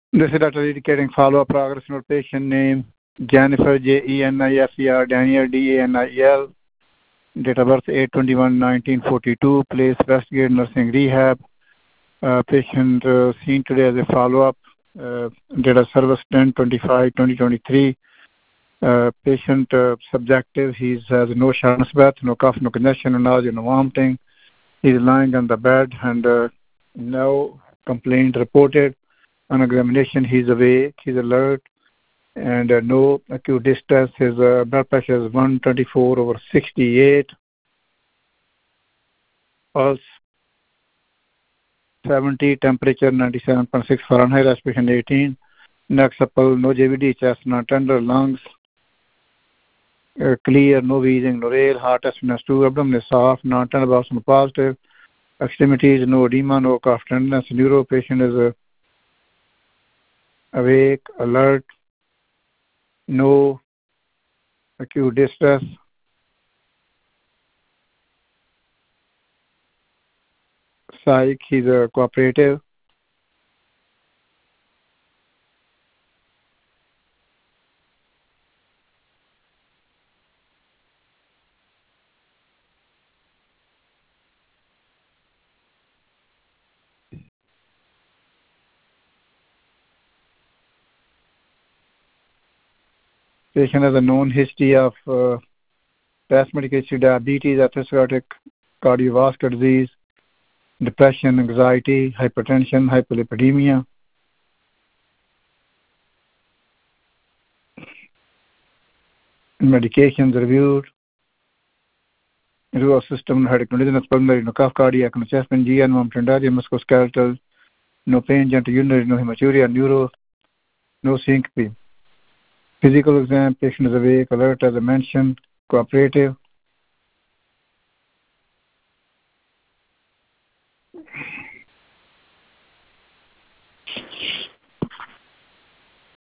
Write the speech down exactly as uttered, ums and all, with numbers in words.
This is data indicating follow-up progress note. Patient name Jennifer, J E N I F E R, Daniel, D A N I E L. Date of birth eight twenty-one nineteen forty-two. Place Westgate Nursing Rehab. Uh, patient uh, seen today as a follow-up. Uh, date of service ten twenty-five twenty twenty-three. Uh, patient uh, subjective. He has no shortness breath, no cough, no congestion, no nausea, no vomiting. He is lying on the bed and uh, no complaint reported. On examination, he is awake, he is alert, and uh, no acute distress. His uh, blood pressure is one twenty-four over sixty-eight. Pulse seventy, temperature ninety-seven point six Fahrenheit, respiration eighteen. Neck supple, no J V D, chest not tender, lungs uh, clear, no wheezing, no rail, heart S one S two, abdomen is soft, non-tender bowels positive, extremities, no edema, no cough tenderness. Neuro patient is uh, awake, alert, no acute distress. Psych, he's uh, cooperative. Patient has a known history of uh, past medical history, diabetes, atherosclerotic cardiovascular disease, depression, anxiety, hypertension, hyperlipidemia. Medications reviewed. Nervous system, headache, no pulmonary, no cough, cardiac, no chest pain, G N, momentary, musculoskeletal, no pain, genitourinary, no hematuria, neuro, no syncope. Physical exam, patient is awake, alert, as I mentioned, cooperative.